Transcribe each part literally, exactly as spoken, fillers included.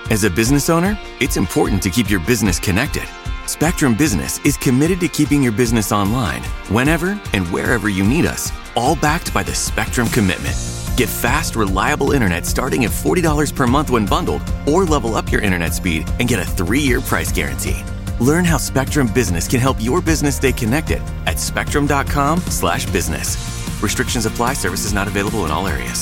As a business owner, it's important to keep your business connected. Spectrum Business is committed to keeping your business online whenever and wherever you need us, all backed by the Spectrum Commitment. Get fast, reliable internet starting at forty dollars per month when bundled, or level up your internet speed and get a three-year price guarantee. Learn how Spectrum Business can help your business stay connected at spectrum.com slash business. Restrictions apply. Services not available in all areas.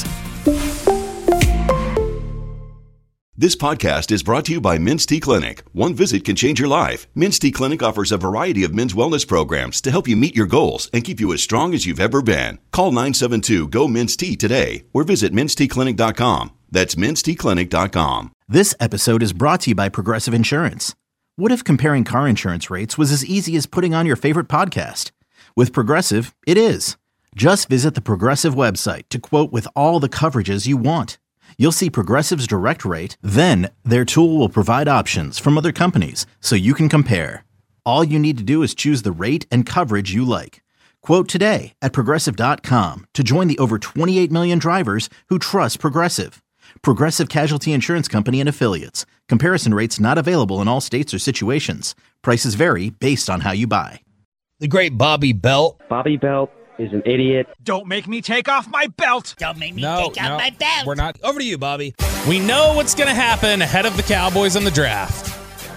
This podcast is brought to you by Men's T Clinic. One visit can change your life. Men's T Clinic offers a variety of men's wellness programs to help you meet your goals and keep you as strong as you've ever been. Call nine seven two, G O, Men's T today or visit mens t clinic dot com. That's mens t clinic dot com. This episode is brought to you by Progressive Insurance. What if comparing car insurance rates was as easy as putting on your favorite podcast? With Progressive, it is. Just visit the Progressive website to quote with all the coverages you want. You'll see Progressive's direct rate, then their tool will provide options from other companies so you can compare. All you need to do is choose the rate and coverage you like. Quote today at progressive dot com to join the over twenty-eight million drivers who trust Progressive. Progressive Casualty Insurance Company and Affiliates. Comparison rates not available in all states or situations. Prices vary based on how you buy. The great Bobby Belt. Bobby Belt is an idiot. Don't make me take off my belt. Don't make me No, take off no, my belt. we're not. Over to you, Bobby. We know what's going to happen ahead of the Cowboys in the draft.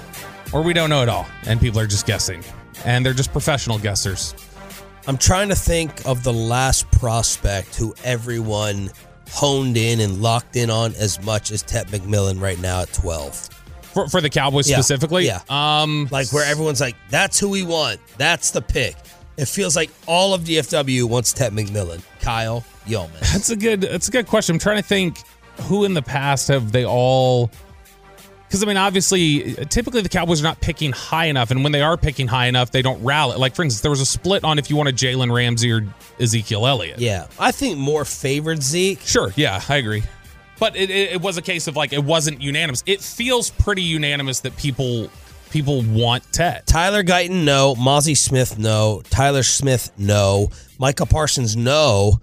Or we don't know at all, and people are just guessing. And they're just professional guessers. I'm trying to think of the last prospect who everyone honed in and locked in on as much as Ted McMillan right now at twelve. For, for the Cowboys Yeah, specifically? yeah. Um, Like where everyone's like, that's who we want. That's the pick. It feels like all of D F W wants Ted McMillan. Kyle Yeoman. That's a good that's a good question. I'm trying to think who in the past have they all... Because, I mean, obviously, typically the Cowboys are not picking high enough, and when they are picking high enough, they don't rally. Like, for instance, there was a split on if you wanted Jalen Ramsey or Ezekiel Elliott. Yeah. I think more favored Zeke. Sure, yeah, I agree. But it, it, it was a case of, like, it wasn't unanimous. It feels pretty unanimous that people people want Ted. Tyler Guyton, no. Mozzie Smith, no. Tyler Smith, no. Micah Parsons, no.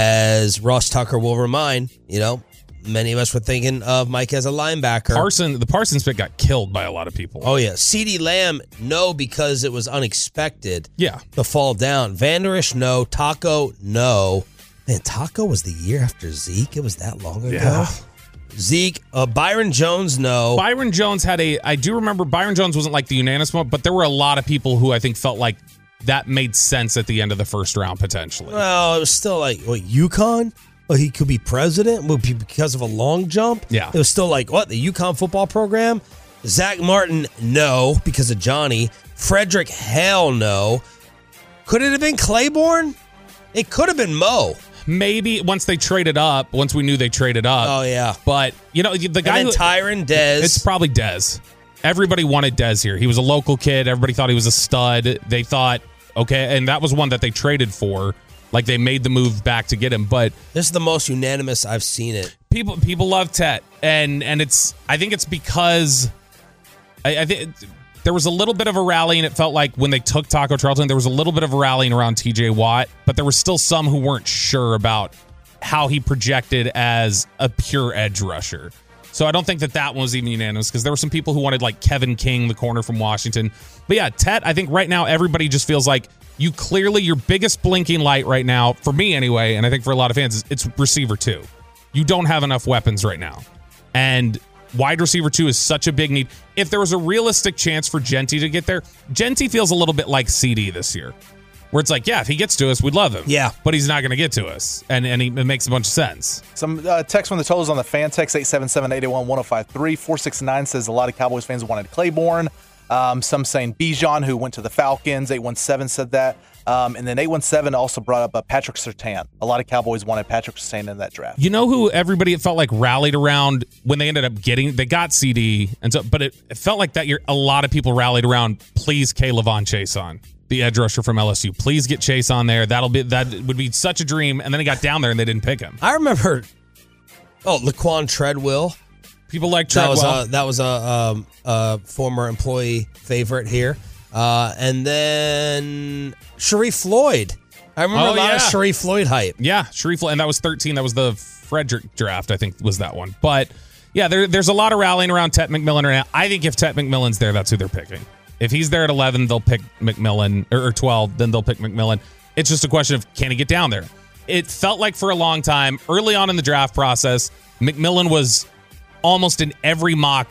As Ross Tucker will remind, you know, many of us were thinking of Mike as a linebacker. Parson, the Parsons pick got killed by a lot of people. Oh, yeah. CeeDee Lamb, no, because it was unexpected. Yeah. The fall down. Vanderish, no. Taco, no. Man, Taco was the year after Zeke. It was that long ago. Yeah. Zeke, uh, Byron Jones, no. Byron Jones had a, I do remember Byron Jones wasn't like the unanimous one, but there were a lot of people who I think felt like that made sense at the end of the first round, potentially. Well, it was still like, what, UConn? Oh, he could be president would be because of a long jump. Yeah. It was still like, what, the UConn football program? Zach Martin, no, because of Johnny. Frederick, hell no. Could it have been Claiborne? It could have been Mo. Maybe once they traded up, once we knew they traded up. Oh, yeah. But, you know, the guy and then who... Tyron Dez. It's probably Dez. Everybody wanted Dez here. He was a local kid. Everybody thought he was a stud. They thought, okay, and that was one that they traded for. Like, they made the move back to get him, but... This is the most unanimous I've seen it. People people love Tet, and and it's... I think it's because... I, I think there was a little bit of a rally, and it felt like when they took Taco Charlton, there was a little bit of a rallying around T J Watt, but there were still some who weren't sure about how he projected as a pure edge rusher. So I don't think that that one was even unanimous, because there were some people who wanted, like, Kevin King, the corner from Washington. But yeah, Tet, I think right now everybody just feels like you clearly, your biggest blinking light right now, for me anyway, and I think for a lot of fans, is it's receiver two. You don't have enough weapons right now. And wide receiver two is such a big need. If there was a realistic chance for Genty to get there, Genty feels a little bit like C D this year, where it's like, yeah, if he gets to us, we'd love him. Yeah. But he's not going to get to us. And and he, it makes a bunch of sense. Some uh, text from the totals on the fan text, eight seven seven, eight eight one, one oh five three. four six nine says a lot of Cowboys fans wanted Claiborne. Um, some saying Bijan, who went to the Falcons. eight one seven said that. Um, and then eight one seven also brought up uh, Patrick Surtain. A lot of Cowboys wanted Patrick Surtain in that draft. You know who everybody, it felt like, rallied around when they ended up getting, they got C D, and so, but it, it felt like that year a lot of people rallied around, please K. Lavon Chase on, the edge rusher from L S U. Please get Chase on there. That'll be, that would be such a dream. And then he got down there and they didn't pick him. I remember, oh, Laquan Treadwell. People like Treadwell. That was a, that was a, um, a former employee favorite here. Uh, and then Sharif Floyd. I remember Oh, a lot yeah. of Sharif Floyd hype. Yeah, Sharif, and that was thirteen. That was the Frederick draft, I think, was that one. But Yeah, there, there's a lot of rallying around Tet McMillan right now. I think if Tet McMillan's there, that's who they're picking. If he's there at eleven, they'll pick McMillan, or, or twelve, then they'll pick McMillan. It's just a question of, can he get down there? It felt like for a long time, early on in the draft process, McMillan was almost in every mock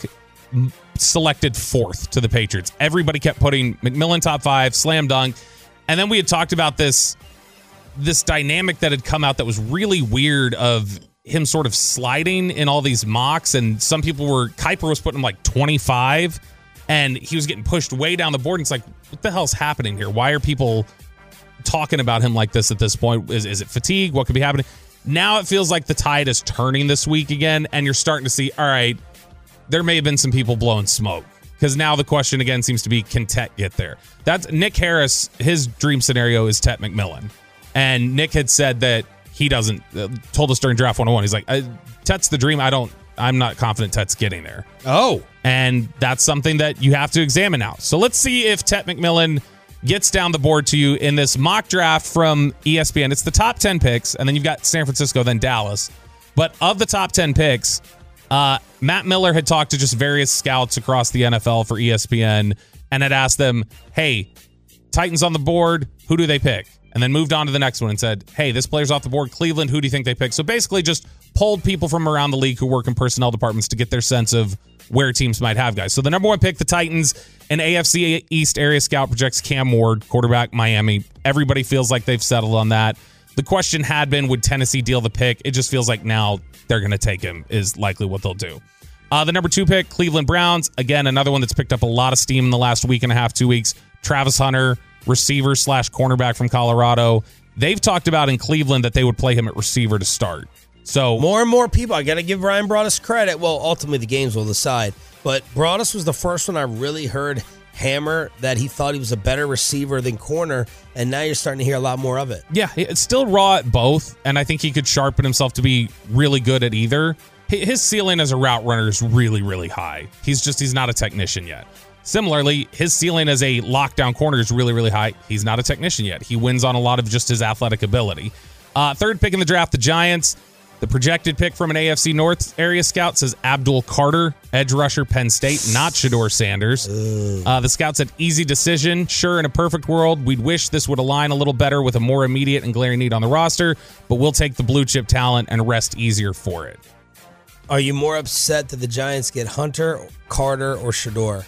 selected fourth to the Patriots. Everybody kept putting McMillan top five, slam dunk. And then we had talked about this, this dynamic that had come out that was really weird of him sort of sliding in all these mocks. And some people were, Kuiper was putting him like twenty-five, and he was getting pushed way down the board. And it's like, what the hell's happening here? Why are people talking about him like this at this point? Is, is it fatigue? What could be happening? Now it feels like the tide is turning this week again, and you're starting to see, all right, there may have been some people blowing smoke. Because now the question again seems to be, can Tet get there? That's Nick Harris. His dream scenario is Tet McMillan. And Nick had said that he doesn't, uh, told us during Draft one oh one, he's like, Tet's the dream. I don't, I'm not confident Tet's getting there. Oh. And that's something that you have to examine now. So let's see if Tet McMillan gets down the board to you in this mock draft from E S P N. It's the top ten picks, and then you've got San Francisco, then Dallas. But of the top ten picks, uh, Matt Miller had talked to just various scouts across the N F L for E S P N and had asked them, hey, Titans on the board, who do they pick? And then moved on to the next one and said, hey, this player's off the board, Cleveland, who do you think they pick? So basically just polled people from around the league who work in personnel departments to get their sense of where teams might have guys. So the number one pick, the Titans, an A F C East area scout projects Cam Ward, quarterback, Miami. Everybody feels like they've settled on that. The question had been, would Tennessee deal the pick? It just feels like now they're going to take him is likely what they'll do. Uh, the number two pick, Cleveland Browns. Again, another one that's picked up a lot of steam in the last week and a half, two weeks. Travis Hunter, receiver slash cornerback from Colorado. They've talked about in Cleveland that they would play him at receiver to start. So more and more people, I got to give Ryan Broadus credit. Well, ultimately the games will decide. But Broadus was the first one I really heard hammer that he thought he was a better receiver than corner, and now you're starting to hear a lot more of it. Yeah, it's still raw at both, and I think he could sharpen himself to be really good at either. His ceiling as a route runner is really, really high. He's just, he's not a technician yet. Similarly, his ceiling as a lockdown corner is really, really high. He's not a technician yet. He wins on a lot of just his athletic ability. Uh, third pick in the draft, the Giants. The projected pick from an A F C North area scout says Abdul Carter, edge rusher, Penn State, not Shedeur Sanders. Uh, the scout said, easy decision. Sure, in a perfect world, we'd wish this would align a little better with a more immediate and glaring need on the roster, but we'll take the blue chip talent and rest easier for it. Are you more upset that the Giants get Hunter, Carter, or Shedeur?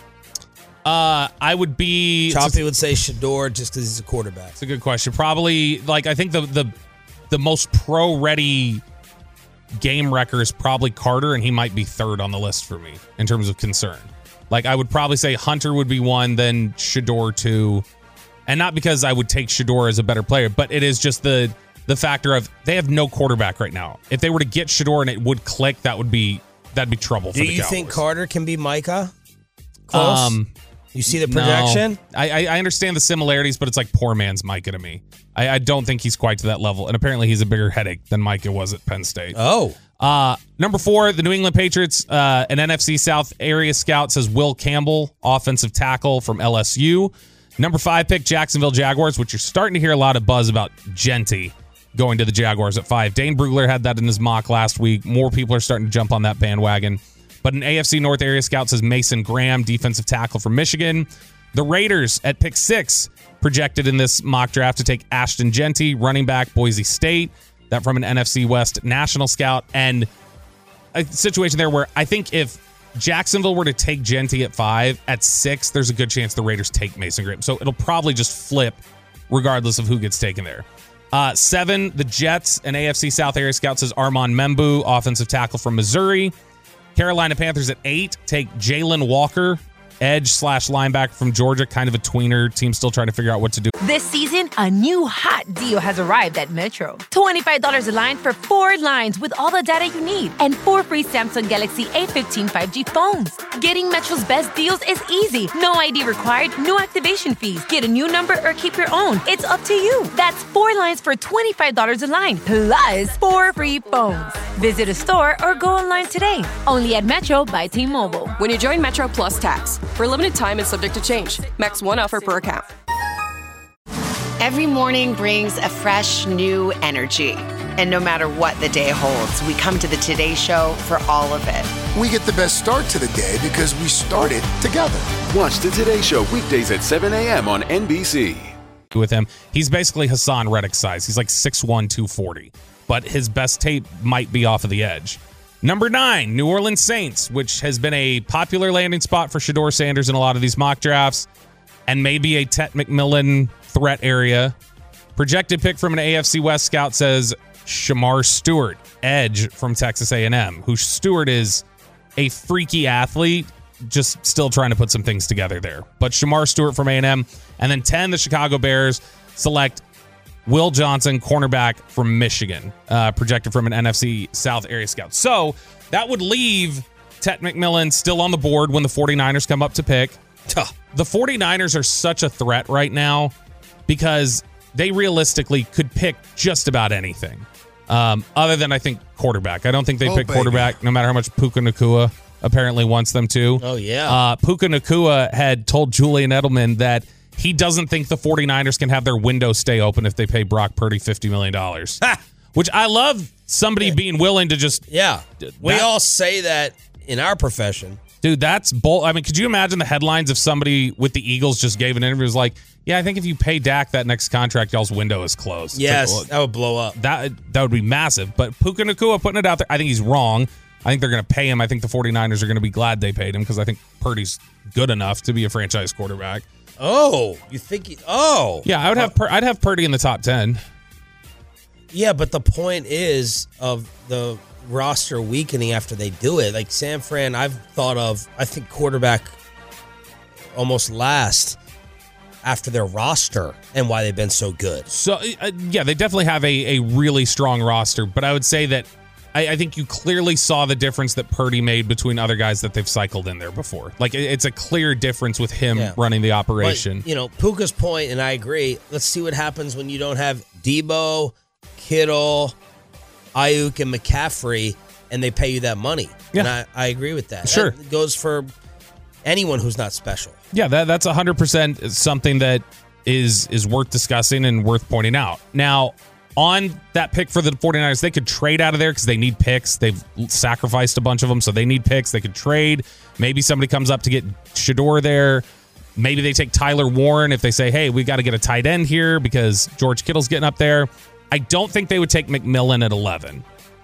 Uh, I would be... Choppy would say Shedeur just because he's a quarterback. It's a good question. Probably, like, I think the the... The most pro-ready game wrecker is probably Carter, and he might be third on the list for me in terms of concern. Like, I would probably say Hunter would be one, then Shedeur two. And not because I would take Shedeur as a better player, but it is just the the factor of they have no quarterback right now. If they were to get Shedeur and it would click, that would be that'd be trouble for Do the you Cowboys. think Carter can be Micah? Close? Um, you see the projection? No. I, I understand the similarities, but it's like poor man's Micah to me. I, I don't think he's quite to that level. And apparently he's a bigger headache than Micah was at Penn State. Oh. Uh, number four, the New England Patriots, uh, an N F C South area scout says Will Campbell, offensive tackle from L S U. Number five pick, Jacksonville Jaguars, which you're starting to hear a lot of buzz about Genty going to the Jaguars at five. Dane Brugler had that in his mock last week. More people are starting to jump on that bandwagon. But an A F C North area scout says Mason Graham, defensive tackle from Michigan. The Raiders at pick six projected in this mock draft to take Ashton Genty, running back, Boise State. That from an N F C West national scout. And a situation there where I think if Jacksonville were to take Genty at five, at six, there's a good chance the Raiders take Mason Graham. So it'll probably just flip regardless of who gets taken there. Uh, seven, the Jets, an A F C South area scout says Armand Membu, offensive tackle from Missouri. Carolina Panthers at eight take Jalen Walker, edge slash linebacker from Georgia, kind of a tweener. Team still trying to figure out what to do. This season, a new hot deal has arrived at Metro. twenty-five dollars a line for four lines with all the data you need and four free Samsung Galaxy A fifteen five G phones. Getting Metro's best deals is easy. No I D required, no activation fees. Get a new number or keep your own. It's up to you. That's four lines for twenty-five dollars a line, plus four free phones. Visit a store or go online today. Only at Metro by T-Mobile. When you join Metro Plus Tax, for a limited time and subject to change. Max one offer per account. Every morning brings a fresh, new energy. And no matter what the day holds, we come to the Today Show for all of it. We get the best start to the day because we started together. Watch the Today Show weekdays at seven a.m. on N B C. With him, he's basically Hassan Reddick size. He's like six one, two forty, but his best tape might be off of the edge. Number nine, New Orleans Saints, which has been a popular landing spot for Shedeur Sanders in a lot of these mock drafts, and maybe a Tet McMillan threat area. Projected pick from an A F C West scout says Shamar Stewart, edge from Texas A and M, who Stewart is a freaky athlete, just still trying to put some things together there. But Shamar Stewart from A and M. And then ten, the Chicago Bears select Will Johnson, cornerback from Michigan, uh, projected from an N F C South area scout. So that would leave Tet McMillan still on the board when the 49ers come up to pick. The 49ers are such a threat right now because they realistically could pick just about anything. Um, other than, I think, quarterback. I don't think they oh, pick baby. quarterback, no matter how much Puka Nacua apparently wants them to. Oh, yeah. Uh, Puka Nacua had told Julian Edelman that he doesn't think the 49ers can have their window stay open if they pay Brock Purdy fifty million dollars. Which I love somebody yeah. being willing to just... Yeah. That, we all say that in our profession. Dude, that's bull. I mean, could you imagine the headlines if somebody with the Eagles just gave an interview was like, yeah, I think if you pay Dak that next contract, y'all's window is closed. Yes, like, well, that would blow up. That that would be massive. But Puka Nacua putting it out there, I think he's wrong. I think they're going to pay him. I think the 49ers are going to be glad they paid him because I think Purdy's good enough to be a franchise quarterback. Oh, you think he, oh. Yeah, I would have Pur- I'd have Purdy in the top ten. Yeah, but the point is of the roster weakening after they do it. Like San Fran, I've thought of, I think quarterback almost last after their roster and why they've been so good. So, uh, yeah, they definitely have a, a really strong roster, but I would say that I, I think you clearly saw the difference that Purdy made between other guys that they've cycled in there before. Like, it, it's a clear difference with him yeah. running the operation. But, you know, Puka's point, and I agree, let's see what happens when you don't have Debo, Kittle, Ayuk, and McCaffrey, and they pay you that money. Yeah. And I, I agree with that. Sure. That goes for anyone who's not special. Yeah, that, that's one hundred percent something that is is worth discussing and worth pointing out. Now, on that pick for the 49ers, they could trade out of there because they need picks. They've sacrificed a bunch of them, so they need picks. They could trade. Maybe somebody comes up to get Shedeur there. Maybe they take Tyler Warren if they say, hey, we got to get a tight end here because George Kittle's getting up there. I don't think they would take McMillan at eleven.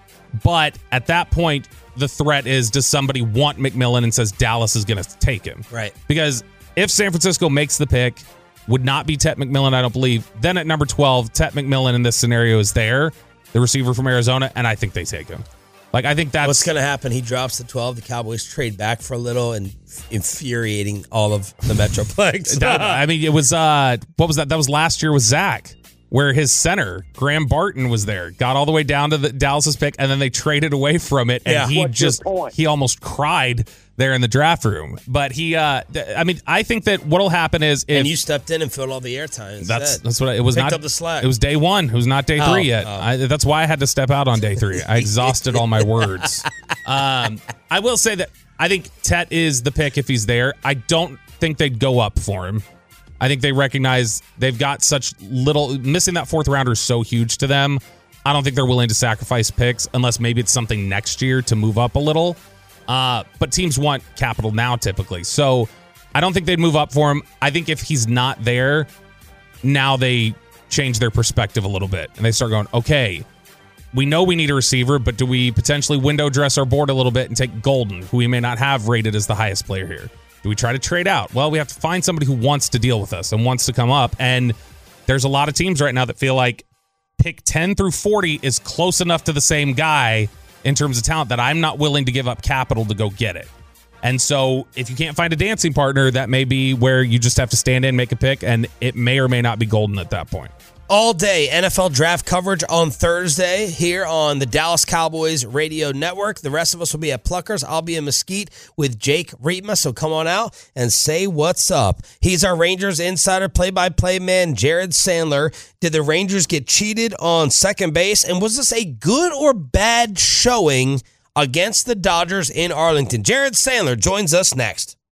But at that point, the threat is, does somebody want McMillan and says Dallas is going to take him? Right. Because if San Francisco makes the pick, would not be Tet McMillan, I don't believe. Then at number twelve, Tet McMillan in this scenario is there, the receiver from Arizona, and I think they take him. Like, I think that's... What's going to happen? He drops to twelve. The Cowboys trade back for a little and infuriating all of the Metroplex. that, I mean, it was... uh what was that? That was last year with Zach, where his center, Graham Barton, was there. Got all the way down to the Dallas's pick, and then they traded away from it, and yeah. he What's just... He almost cried there in the draft room. But he... uh I mean, I think that what'll happen is... if And you stepped in and filled all the airtime instead. That's that's what I, it was. Picked not up the slack. It was day one. It was not day Oh, three yet. oh. I, that's why I had to step out on day three. I exhausted all my words. Um, I will say that I think Tet is the pick if he's there. I don't think they'd go up for him. I think they recognize they've got such little. Missing that fourth rounder is so huge to them. I don't think they're willing to sacrifice picks unless maybe it's something next year to move up a little. Uh, but teams want capital now typically. So I don't think they'd move up for him. I think if he's not there, now they change their perspective a little bit. And they start going, okay, we know we need a receiver, but do we potentially window dress our board a little bit and take Golden, who we may not have rated as the highest player here? Do we try to trade out? Well, we have to find somebody who wants to deal with us and wants to come up. And there's a lot of teams right now that feel like pick ten through forty is close enough to the same guy in terms of talent that I'm not willing to give up capital to go get it. And so if you can't find a dancing partner, that may be where you just have to stand in, make a pick, and it may or may not be Golden at that point. All day N F L draft coverage on Thursday here on the Dallas Cowboys Radio Network. The rest of us will be at Pluckers. I'll be in Mesquite with Jake Rietma, so come on out and say what's up. He's our Rangers insider play-by-play man, Jared Sandler. Did the Rangers get cheated on second base, and was this a good or bad showing against the Dodgers in Arlington? Jared Sandler joins us next.